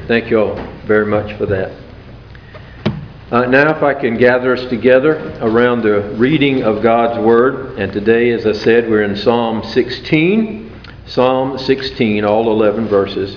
Thank you all very much for that. Now if I can gather us together around the reading of God's Word. And today, as I said, we're in Psalm 16. Psalm 16, all 11 verses.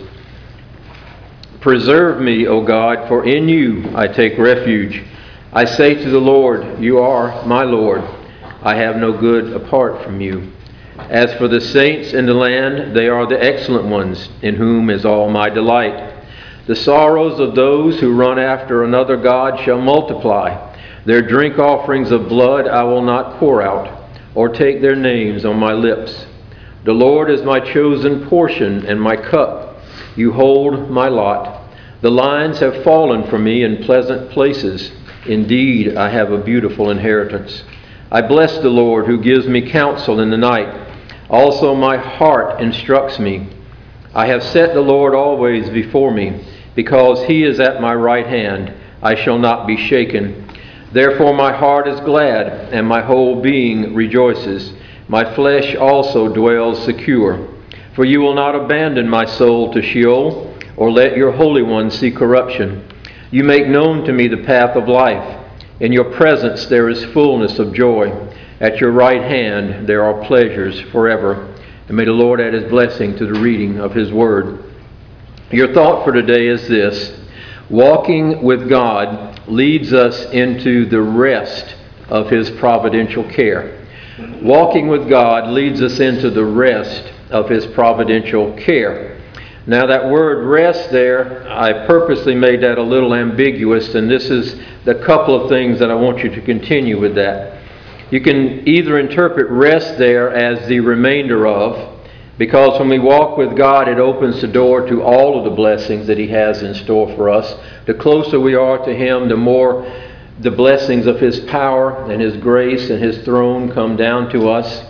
Preserve me, O God, for in you I take refuge. I say to the Lord, you are my Lord. I have no good apart from you. As for the saints in the land, they are the excellent ones, in whom is all my delight. The sorrows of those who run after another god shall multiply. Their drink offerings of blood I will not pour out, or take their names on my lips. The Lord is my chosen portion and my cup. You hold my lot. The lines have fallen for me in pleasant places. Indeed, I have a beautiful inheritance. I bless the Lord who gives me counsel in the night. Also my heart instructs me. I have set the Lord always before me. Because he is at my right hand, I shall not be shaken. Therefore my heart is glad, and my whole being rejoices. My flesh also dwells secure. For you will not abandon my soul to Sheol, or let your Holy One see corruption. You make known to me the path of life. In your presence there is fullness of joy. At your right hand there are pleasures forever. And may the Lord add his blessing to the reading of his word. Your thought for today is this: walking with God leads us into the rest of his providential care. Walking with God leads us into the rest of his providential care. Now that word rest there, I purposely made that a little ambiguous, and this is the couple of things that I want you to continue with that. You can either interpret rest there as the remainder of, because when we walk with God, it opens the door to all of the blessings that he has in store for us. The closer we are to him, the more the blessings of his power and his grace and his throne come down to us.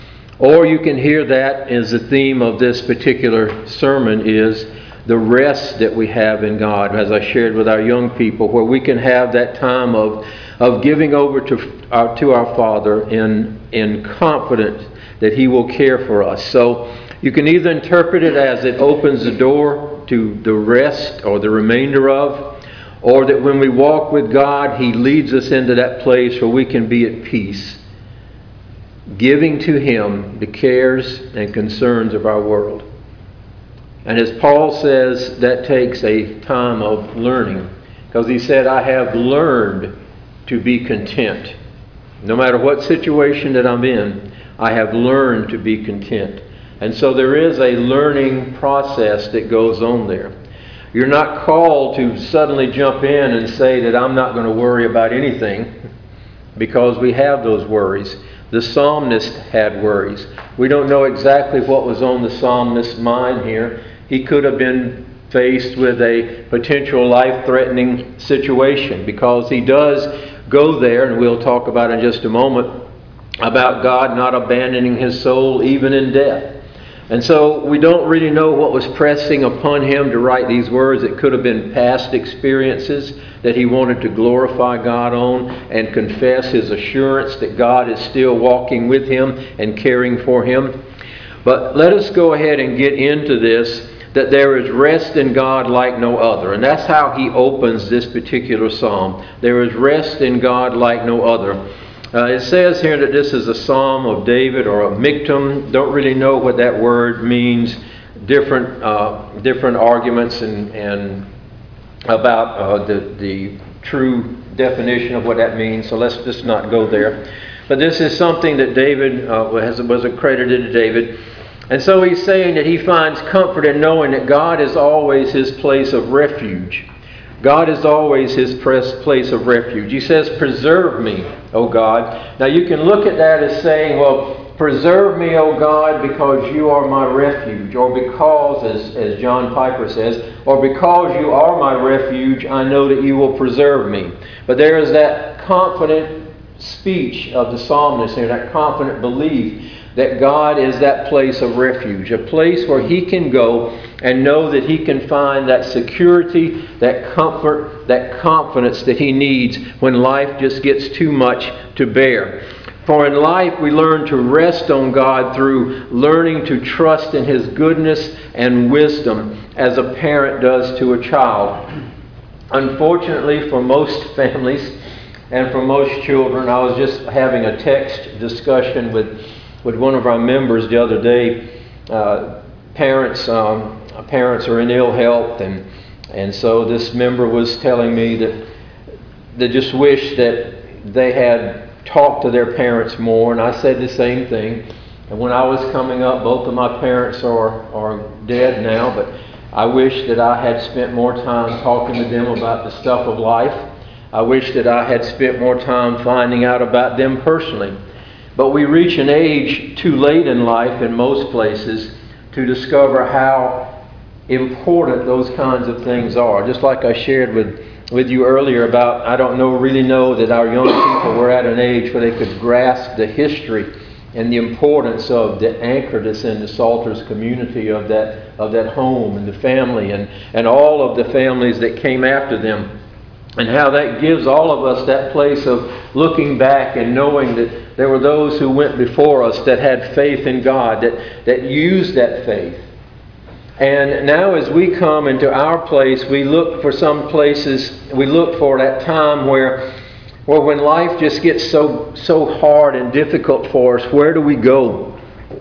Or you can hear that as the theme of this particular sermon is the rest that we have in God, as I shared with our young people, where we can have that time of giving over to our Father in confidence that he will care for us. So you can either interpret it as it opens the door to the rest or the remainder of, or that when we walk with God, he leads us into that place where we can be at peace, giving to him the cares and concerns of our world. And as Paul says, that takes a time of learning, because he said, I have learned to be content. No matter what situation that I'm in, I have learned to be content. And so there is a learning process that goes on there. You're not called to suddenly jump in and say that I'm not going to worry about anything, because we have those worries. The psalmist had worries. We don't know exactly what was on the psalmist's mind here. He could have been faced with a potential life-threatening situation, because he does go there, and we'll talk about in just a moment, about God not abandoning his soul even in death. And so we don't really know what was pressing upon him to write these words. It could have been past experiences that he wanted to glorify God on and confess his assurance that God is still walking with him and caring for him. But let us go ahead and get into this, that there is rest in God like no other. And that's how he opens this particular psalm. There is rest in God like no other. It says here that this is a psalm of David, or a miktam. Don't really know what that word means. Different arguments and about the true definition of what that means. So let's just not go there. But this is something that David was accredited to David. And so he's saying that he finds comfort in knowing that God is always his place of refuge. God is always his place of refuge. He says, preserve me, O God. Now you can look at that as saying, well, preserve me, O God, because you are my refuge. Or because, as John Piper says, or because you are my refuge, I know that you will preserve me. But there is that confident speech of the psalmist here, that confident belief that God is that place of refuge, a place where he can go and know that he can find that security, that comfort, that confidence that he needs when life just gets too much to bear. For in life we learn to rest on God through learning to trust in his goodness and wisdom as a parent does to a child. Unfortunately, for most families and for most children, I was just having a text discussion with one of our members the other day. Parents are in ill health, and so this member was telling me that they just wish that they had talked to their parents more, and I said the same thing. And when I was coming up, both of my parents are dead now, but I wish that I had spent more time talking to them about the stuff of life. I wish that I had spent more time finding out about them personally. But we reach an age too late in life in most places to discover how important those kinds of things are. Just like I shared with you earlier about, I don't really know that our young people were at an age where they could grasp the history and the importance of the anchor that's in the Salters community of that home and the family and all of the families that came after them, and how that gives all of us that place of looking back and knowing that there were those who went before us that had faith in God, that used that faith. And now as we come into our place, we look for some places, we look for that time where when life just gets so hard and difficult for us, where do we go?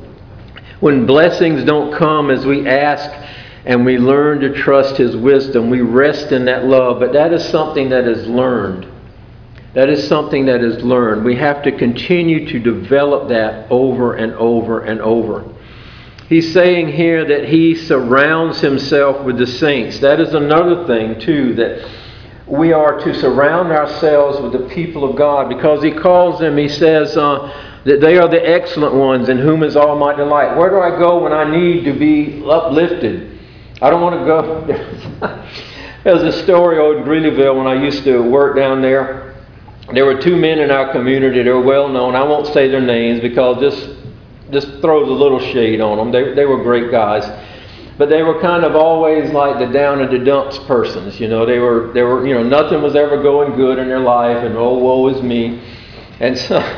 When blessings don't come as we ask and we learn to trust His wisdom, we rest in that love. But that is something that is learned. That is something that is learned. We have to continue to develop that over and over and over. He's saying here that He surrounds Himself with the saints. That is another thing, too, that we are to surround ourselves with the people of God, because He calls them, He says, that they are the excellent ones in whom is all my delight. Where do I go when I need to be uplifted? I don't want to go. There's a story in Greeleyville when I used to work down there. There were two men in our community. They were well known. I won't say their names because just throws a little shade on them. They were great guys. But they were kind of always like the down in the dumps persons. They were nothing was ever going good in their life, and oh, woe is me. And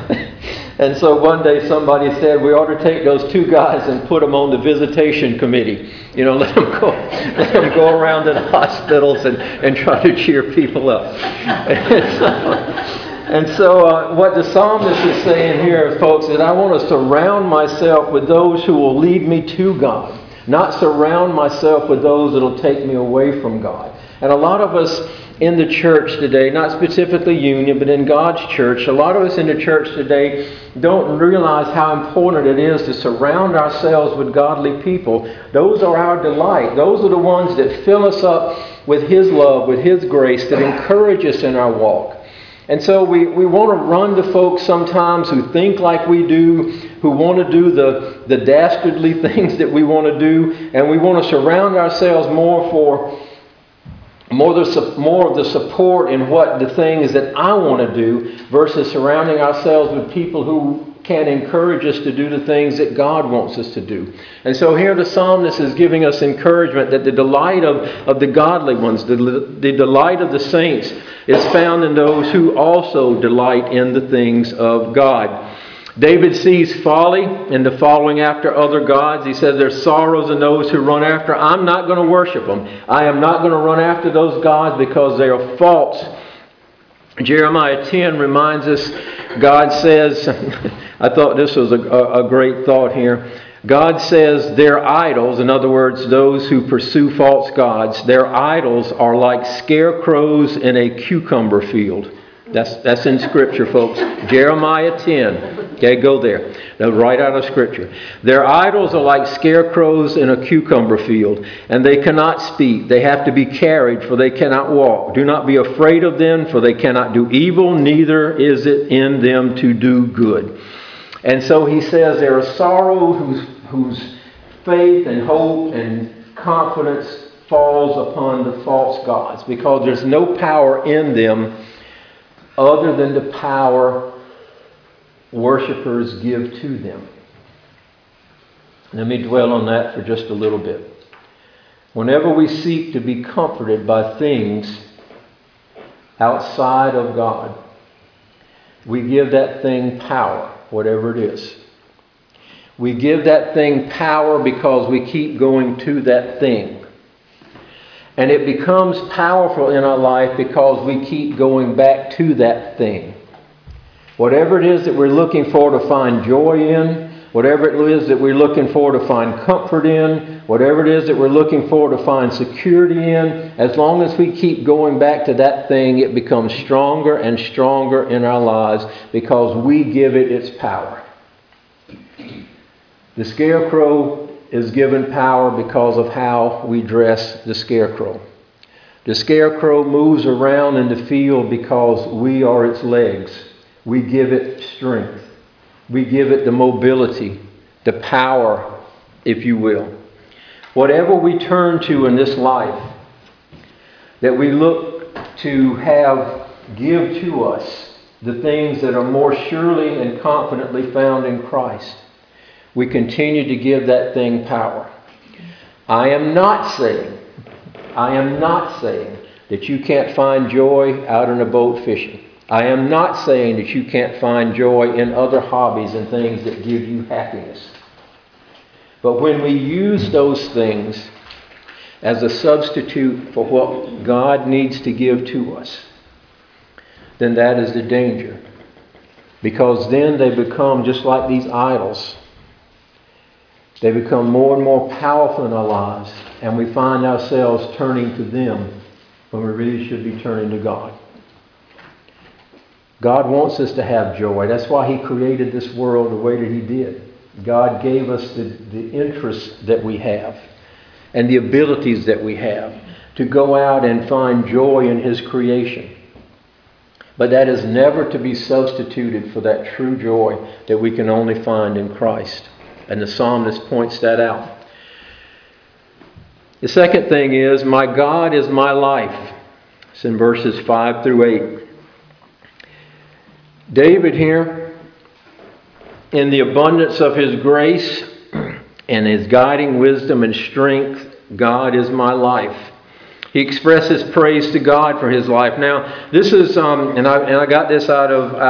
so one day somebody said, we ought to take those two guys and put them on the visitation committee. Let them go around in hospitals and try to cheer people up. And so what the psalmist is saying here, folks, is I want to surround myself with those who will lead me to God. Not surround myself with those that will take me away from God. And a lot of us in the church today, not specifically Union, but in God's church, a lot of us in the church today don't realize how important it is to surround ourselves with godly people. Those are our delight. Those are the ones that fill us up with His love, with His grace, that encourage us in our walk. And so we want to run to folks sometimes who think like we do, who want to do the dastardly things that we want to do, and we want to surround ourselves more of the support in what the things that I want to do, versus surrounding ourselves with people who can encourage us to do the things that God wants us to do. And so here the psalmist is giving us encouragement that the delight of the godly ones, the delight of the saints, is found in those who also delight in the things of God. David sees folly in the following after other gods. He says there's sorrows in those who run after. I'm not going to worship them. I am not going to run after those gods because they are false. Jeremiah 10 reminds us, God says, I thought this was a great thought here. God says their idols, in other words, those who pursue false gods, their idols are like scarecrows in a cucumber field. That's in Scripture, folks. Jeremiah 10. Okay, go there. Now, right out of Scripture. Their idols are like scarecrows in a cucumber field, and they cannot speak. They have to be carried, for they cannot walk. Do not be afraid of them, for they cannot do evil, neither is it in them to do good. And so he says there are sorrows whose faith and hope and confidence falls upon the false gods, because there's no power in them other than the power worshipers give to them. Let me dwell on that for just a little bit. Whenever we seek to be comforted by things outside of God, we give that thing power, whatever it is. We give that thing power because we keep going to that thing. And it becomes powerful in our life because we keep going back to that thing. Whatever it is that we're looking for to find joy in, whatever it is that we're looking for to find comfort in, whatever it is that we're looking for to find security in, as long as we keep going back to that thing, it becomes stronger and stronger in our lives because we give it its power. The scarecrow is given power because of how we dress the scarecrow. The scarecrow moves around in the field because we are its legs. We give it strength. We give it the mobility, the power, if you will. Whatever we turn to in this life that we look to have give to us the things that are more surely and confidently found in Christ, we continue to give that thing power. I am not saying that you can't find joy out on a boat fishing. I am not saying that you can't find joy in other hobbies and things that give you happiness. But when we use those things as a substitute for what God needs to give to us, then that is the danger. Because then they become just like these idols. They become more and more powerful in our lives, and we find ourselves turning to them when we really should be turning to God. God wants us to have joy. That's why He created this world the way that He did. God gave us the interests that we have and the abilities that we have to go out and find joy in His creation. But that is never to be substituted for that true joy that we can only find in Christ. And the psalmist points that out. The second thing is, my God is my life. It's in verses 5 through 8. David here, in the abundance of his grace and his guiding wisdom and strength, God is my life. He expresses praise to God for his life. Now, this is, and I got this out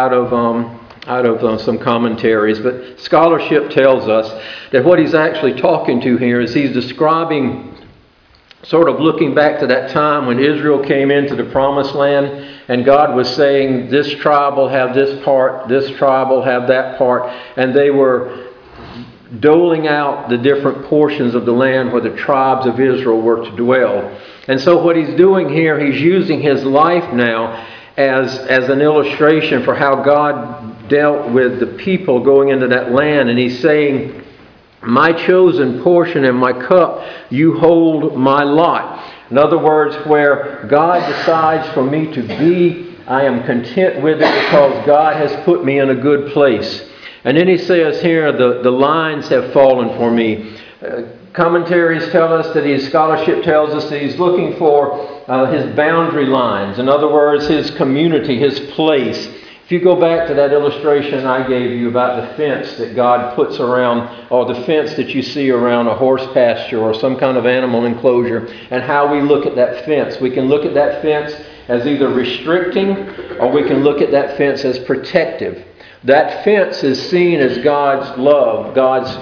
of some commentaries, but scholarship tells us that what he's actually talking to here is he's describing, sort of looking back to that time when Israel came into the promised land and God was saying, this tribe will have this part, this tribe will have that part, and they were doling out the different portions of the land where the tribes of Israel were to dwell. And so what he's doing here, he's using his life now as an illustration for how God dealt with the people going into that land. And he's saying, my chosen portion and my cup, you hold my lot. In other words, where God decides for me to be, I am content with it because God has put me in a good place. And then he says here, the lines have fallen for me. Commentaries tell us that scholarship tells us that he's looking for his boundary lines. In other words, his community, his place. If you go back to that illustration I gave you about the fence that God puts around, or the fence that you see around a horse pasture or some kind of animal enclosure, and how we look at that fence. We can look at that fence as either restricting, or we can look at that fence as protective. That fence is seen as God's love, God's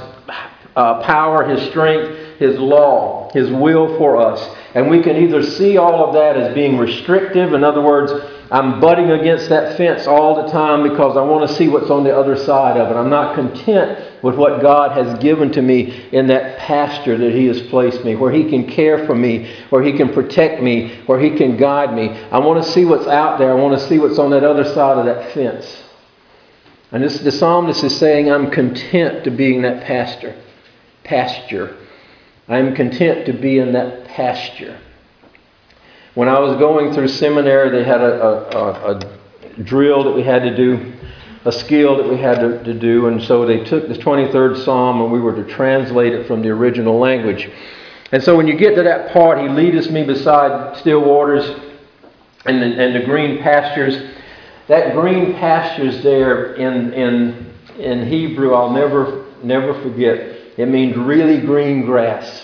power, His strength, His law, His will for us. And we can either see all of that as being restrictive. In other words, I'm butting against that fence all the time because I want to see what's on the other side of it. I'm not content with what God has given to me in that pasture that He has placed me, where He can care for me, where He can protect me, where He can guide me. I want to see what's out there. I want to see what's on that other side of that fence. And the psalmist is saying, I'm content to be in that pasture. I'm content to be in that pasture. When I was going through seminary, they had a drill that we had to do, a skill that we had to do, and so they took the 23rd Psalm and we were to translate it from the original language. And so when you get to that part, He leadeth me beside still waters and the green pastures. That green pastures there in Hebrew, I'll never forget. It means really green grass.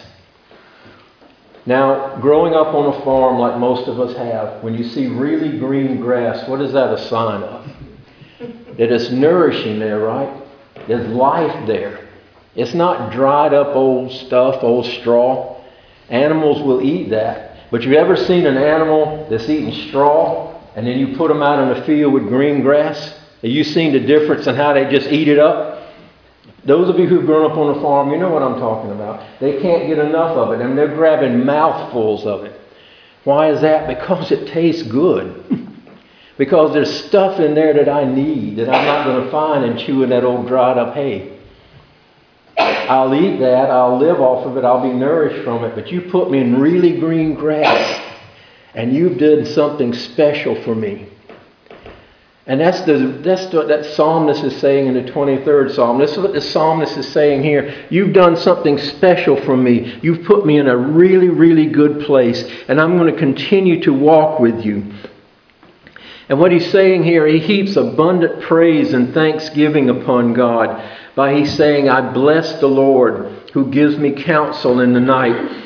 Now, growing up on a farm like most of us have, when you see really green grass, what is that a sign of? That it's nourishing there, right? There's life there. It's not dried up old stuff, old straw. Animals will eat that. But you've ever seen an animal that's eating straw, and then you put them out in the field with green grass? Have you seen the difference in how they just eat it up? Those of you who've grown up on a farm, you know what I'm talking about. They can't get enough of it, and they're grabbing mouthfuls of it. Why is that? Because it tastes good. Because there's stuff in there that I need that I'm not going to find in chewing that old dried up hay. I'll eat that, I'll live off of it, I'll be nourished from it, but you put me in really green grass, and you've done something special for me. And that's what that psalmist is saying in the 23rd Psalm. This is what the psalmist is saying here. You've done something special for me. You've put me in a really, really good place, and I'm going to continue to walk with you. And what he's saying here, he heaps abundant praise and thanksgiving upon God by he's saying, I bless the Lord who gives me counsel in the night.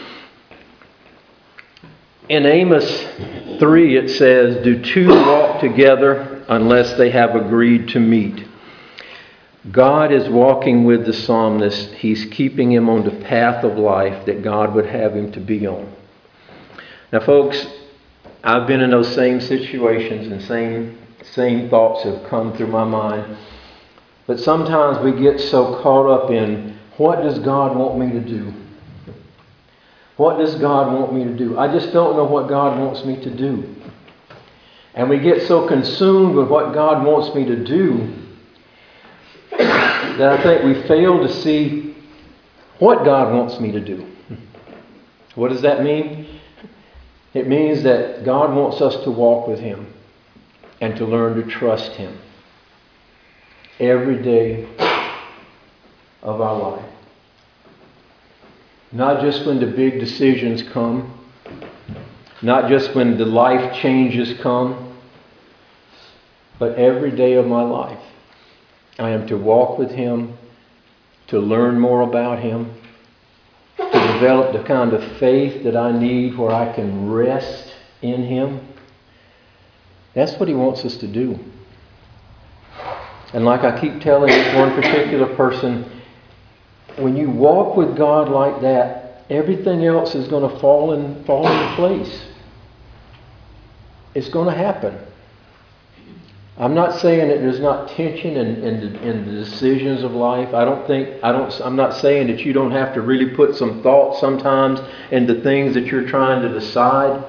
In Amos 3 it says, do two walk together unless they have agreed to meet? God is walking with the psalmist. He's keeping him on the path of life that God would have him to be on. Now folks, I've been in those same situations and same thoughts have come through my mind. But sometimes we get so caught up in, what does God want me to do? What does God want me to do? I just don't know what God wants me to do. And we get so consumed with what God wants me to do that I think we fail to see what God wants me to do. What does that mean? It means that God wants us to walk with Him and to learn to trust Him every day of our life. Not just when the big decisions come, not just when the life changes come, but every day of my life. I am to walk with Him, to learn more about Him, to develop the kind of faith that I need where I can rest in Him. That's what He wants us to do. And like I keep telling this one particular person, when you walk with God like that, everything else is going to fall into place. It's going to happen. I'm not saying that there's not tension in the decisions of life. I'm not saying that you don't have to really put some thought sometimes into things that you're trying to decide.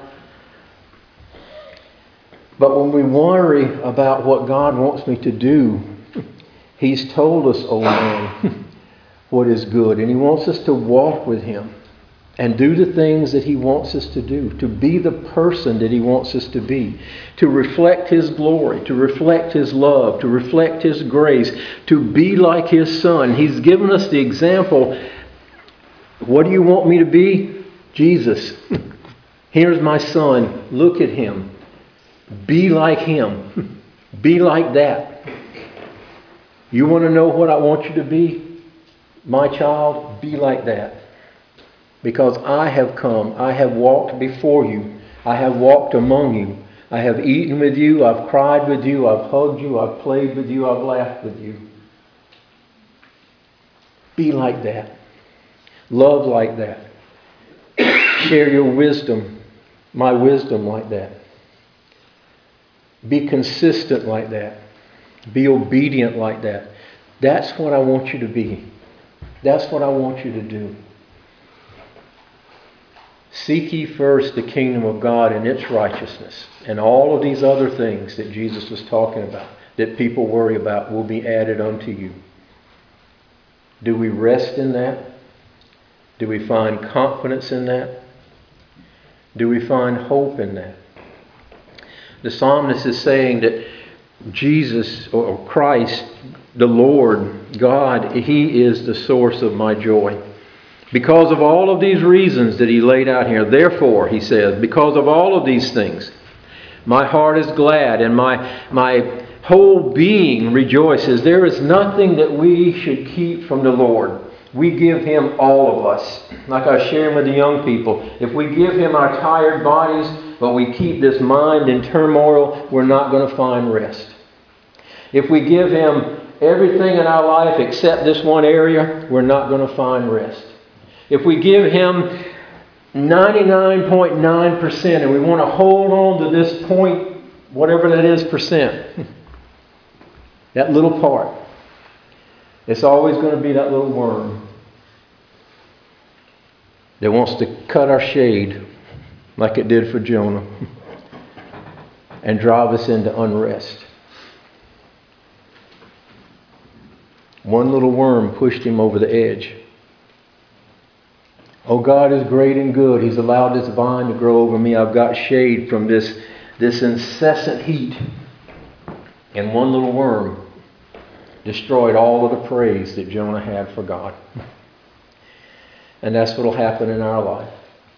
But when we worry about what God wants me to do, He's told us, oh man, what is good. And He wants us to walk with Him and do the things that He wants us to do, to be the person that He wants us to be, to reflect His glory, to reflect His love, to reflect His grace, to be like His Son. He's given us the example. What do you want me to be? Jesus. Here's my Son. Look at Him. Be like Him. Be like that. You want to know what I want you to be? My child, be like that. Because I have come, I have walked before you, I have walked among you, I have eaten with you, I've cried with you, I've hugged you, I've played with you, I've laughed with you. Be like that. Love like that. Share your wisdom, my wisdom like that. Be consistent like that. Be obedient like that. That's what I want you to be. That's what I want you to do. Seek ye first the kingdom of God and its righteousness, and all of these other things that Jesus was talking about, that people worry about, will be added unto you. Do we rest in that? Do we find confidence in that? Do we find hope in that? The psalmist is saying that Jesus, or Christ, the Lord, God, He is the source of my joy. Because of all of these reasons that He laid out here, therefore, He says, because of all of these things, my heart is glad and my whole being rejoices. There is nothing that we should keep from the Lord. We give Him all of us. Like I was sharing with the young people, if we give Him our tired bodies, but we keep this mind in turmoil, we're not going to find rest. If we give Him everything in our life except this one area, we're not going to find rest. If we give Him 99.9%, and we want to hold on to this point, whatever that is, percent. That little part. It's always going to be that little worm that wants to cut our shade like it did for Jonah and drive us into unrest. One little worm pushed him over the edge. Oh, God is great and good. He's allowed this vine to grow over me. I've got shade from this incessant heat. And one little worm destroyed all of the praise that Jonah had for God. And that's what will happen in our life.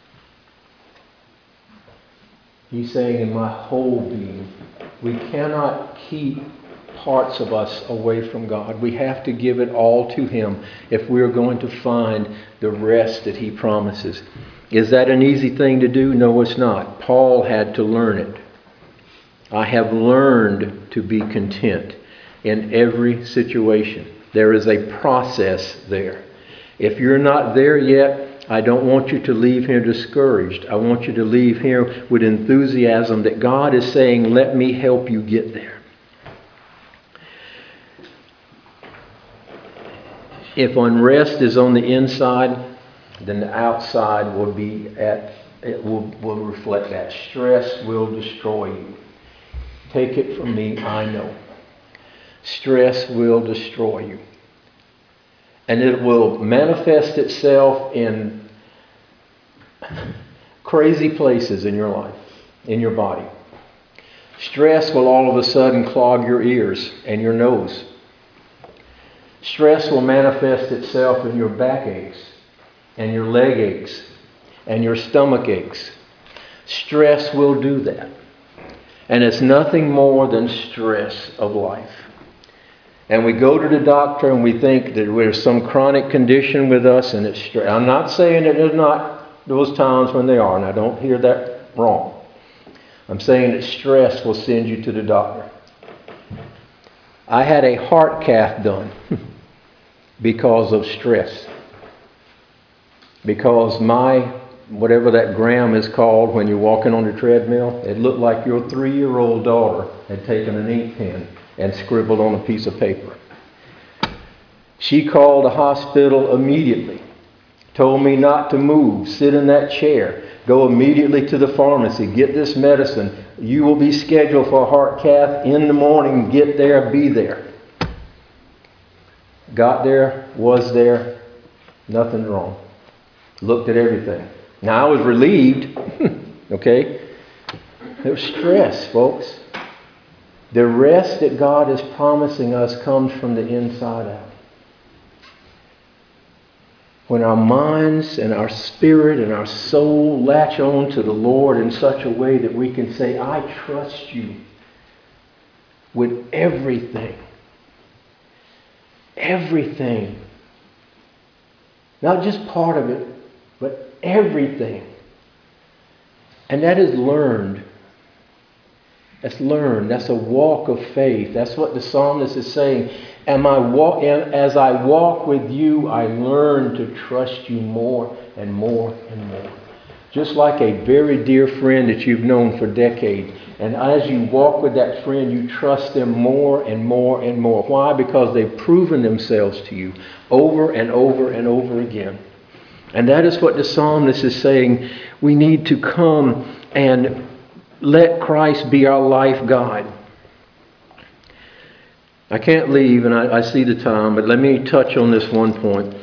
He's saying, in my whole being, we cannot keep parts of us away from God. We have to give it all to Him if we're going to find the rest that He promises. Is that an easy thing to do? No, it's not. Paul had to learn it. I have learned to be content in every situation. There is a process there. If you're not there yet, I don't want you to leave here discouraged. I want you to leave here with enthusiasm that God is saying, let me help you get there. If unrest is on the inside, then the outside will be will reflect that. Stress will destroy you. Take it from me, I know. Stress will destroy you. And it will manifest itself in crazy places in your life, in your body. Stress will all of a sudden clog your ears and your nose. Stress will manifest itself in your back aches and your leg aches and your stomach aches. Stress will do that. And it's nothing more than stress of life. And we go to the doctor and we think that there's some chronic condition with us and it's stress. I'm not saying that there's not those times when they are, and I don't hear that wrong. I'm saying that stress will send you to the doctor. I had a heart cath done because of stress. Because whatever that gram is called when you're walking on the treadmill, it looked like your 3-year-old daughter had taken an ink pen and scribbled on a piece of paper. She called the hospital immediately, told me not to move, sit in that chair, go immediately to the pharmacy, get this medicine. You will be scheduled for a heart cath in the morning. Get there, be there. Got there, was there, nothing wrong. Looked at everything. Now I was relieved, okay? It was stress, folks. The rest that God is promising us comes from the inside out. When our minds and our spirit and our soul latch on to the Lord in such a way that we can say, I trust you with everything. Everything. Not just part of it, but everything. And that is learned. That's learned. That's a walk of faith. That's what the psalmist is saying. As I walk with you, I learn to trust you more and more and more. Just like a very dear friend that you've known for decades. And as you walk with that friend, you trust them more and more and more. Why? Because they've proven themselves to you over and over and over again. And that is what the psalmist is saying. We need to come and let Christ be our life guide. I can't leave, and I see the time, but let me touch on this one point.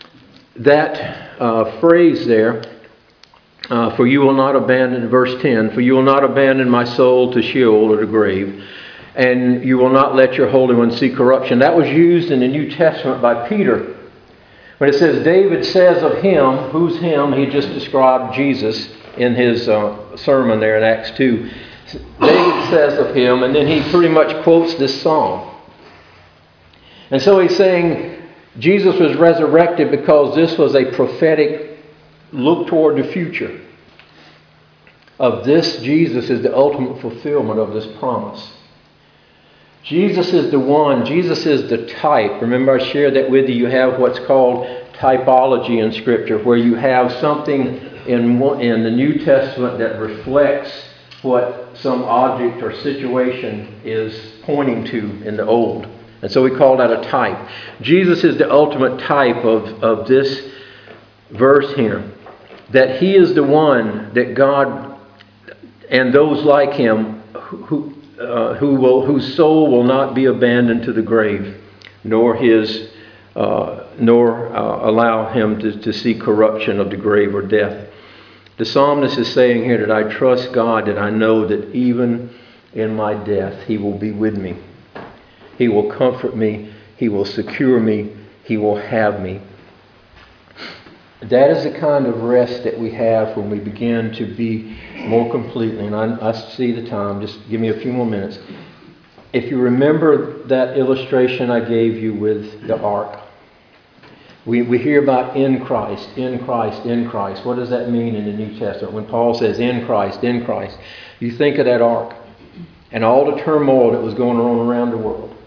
That phrase there, for you will not abandon, verse 10, for you will not abandon my soul to Sheol or the grave, and you will not let your Holy One see corruption. That was used in the New Testament by Peter. When it says, David says of him, who's him? He just described Jesus in his sermon there in Acts 2. David says of him, and then he pretty much quotes this psalm. And so he's saying Jesus was resurrected because this was a prophetic look toward the future. Of this, Jesus is the ultimate fulfillment of this promise. Jesus is the one. Jesus is the type. Remember, I shared that with you. You have what's called typology in Scripture, where you have something in the New Testament that reflects what some object or situation is pointing to in the Old. And so we call that a type. Jesus is the ultimate type of this verse here. That He is the one that God and those like Him whose soul will not be abandoned to the grave, nor allow him to see corruption of the grave or death. The psalmist is saying here that I trust God, that I know that even in my death He will be with me. He will comfort me. He will secure me. He will have me. That is the kind of rest that we have when we begin to be more completely. And I see the time. Just give me a few more minutes. If you remember that illustration I gave you with the ark. We hear about in Christ, in Christ, in Christ. What does that mean in the New Testament? When Paul says in Christ, you think of that ark and all the turmoil that was going on around the world.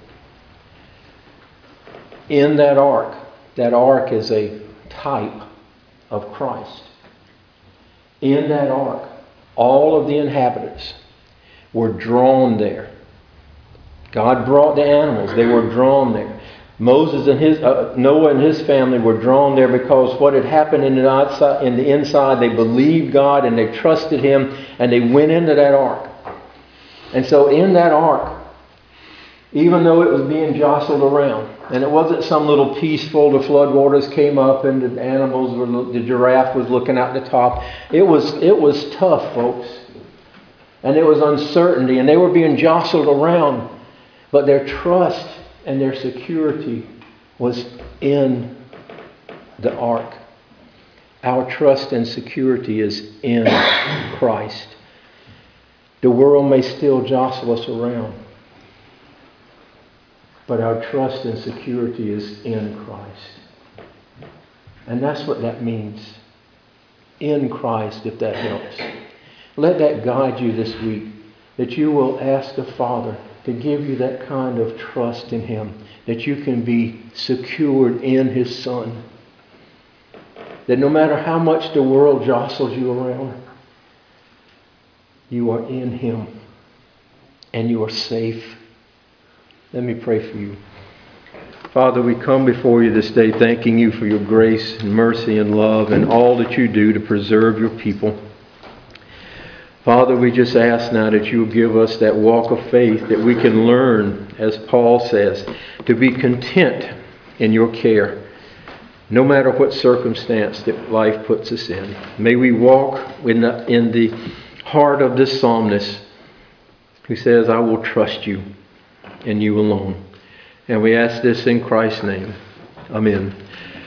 In that ark is a type of Christ. In that ark, all of the inhabitants were drawn there. God brought the animals. They were drawn there. Moses and Noah and his family were drawn there because what had happened in the inside, they believed God and they trusted Him and they went into that ark. And so in that ark, even though it was being jostled around, and it wasn't some little peaceful, the floodwaters came up and the animals the giraffe was looking out the top. It was tough, folks. And there was uncertainty and they were being jostled around. But their trust and their security was in the ark. Our trust and security is in Christ. The world may still jostle us around, but our trust and security is in Christ. And that's what that means. In Christ, if that helps. Let that guide you this week, that you will ask the Father to give you that kind of trust in Him, that you can be secured in His Son. That no matter how much the world jostles you around, you are in Him and you are safe. Let me pray for you. Father, we come before you this day thanking you for your grace and mercy and love and all that you do to preserve your people. Father, we just ask now that you will give us that walk of faith that we can learn, as Paul says, to be content in your care, no matter what circumstance that life puts us in. May we walk in the heart of this psalmist who says, I will trust you and you alone. And we ask this in Christ's name. Amen.